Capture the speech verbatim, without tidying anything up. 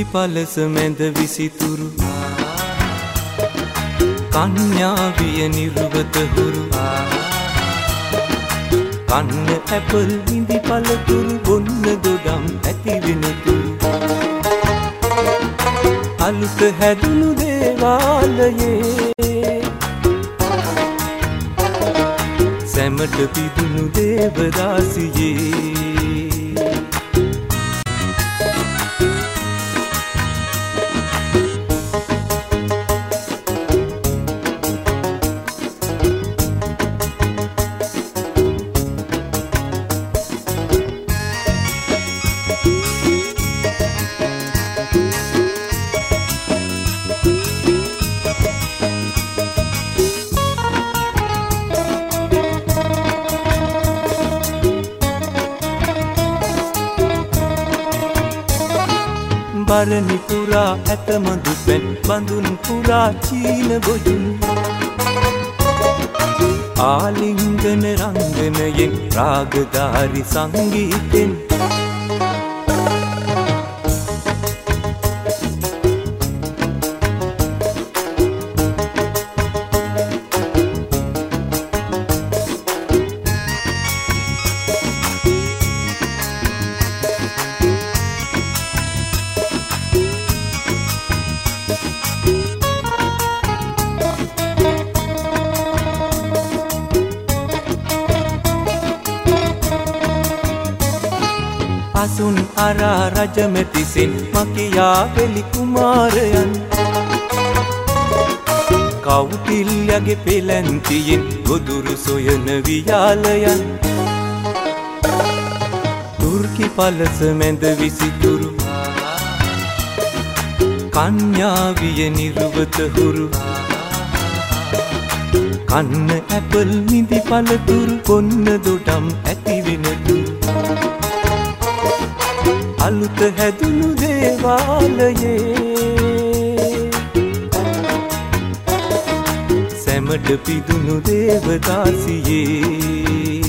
පලස මැද විසිතුරු කන්‍යා විය නිර්වත හුරු කන්න ඇපල් විඳි පළතුරු බොන්න දොඩම් ඇති වෙනතුරු අලුත හැදුණු දේවාලයේ සැමට පිදුණු දේවදාසියේ බරණි පුරා ඇතමඳු පැන් බඳුන් පුරා චීන බොජුන් ආලිංගන රංගනයෙන් රාගධාරි සංගීතෙන් අසුන් අරා රජමැතිසින් මකියා වෙලි කුමාරයන් කවුටිල්යගේ පෙලැන්තියෙන් ගොදුරු සොයන වියාලයන් තුර්කි පලස මැද විසිතුරු කන්‍යා විය නිර්වත හුරු කන්න ඇපල් මිදි පළතුරු කොන්න දොඩම් ඇති වෙනතුරු අලුත හැදුණු දේවාලයේ සැමට පිදුණු දේවදාසියේ